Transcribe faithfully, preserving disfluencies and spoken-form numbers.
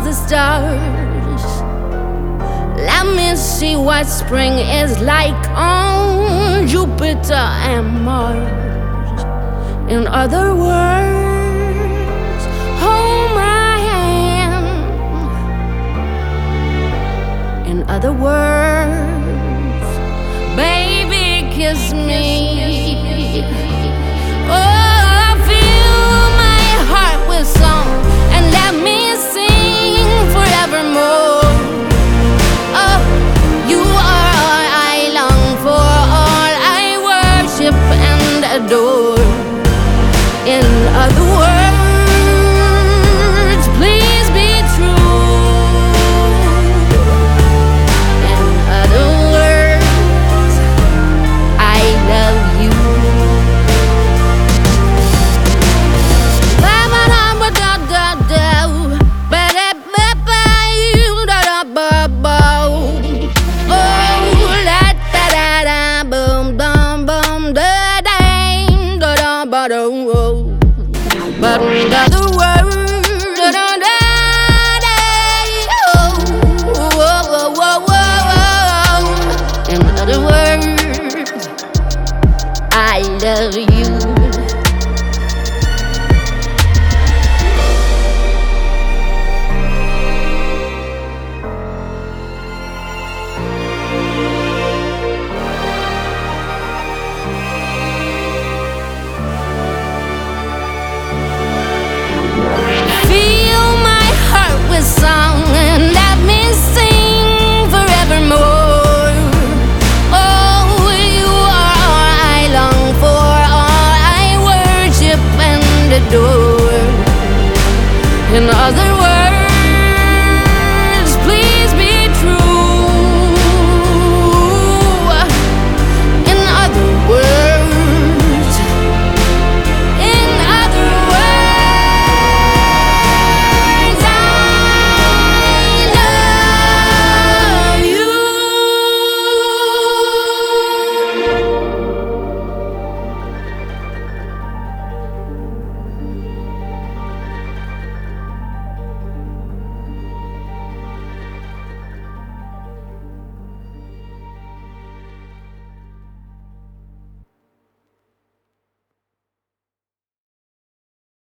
the stars. Let me see what spring is like on Jupiter and Mars. In other words, hold my hand. In other words, baby, kiss me. Oh, fill my heart with song and let me sing forevermore. Oh, you are all I long for, all I worship and adore. In other words, please be true. In other words, I love you. But in other words, in other words, I love you.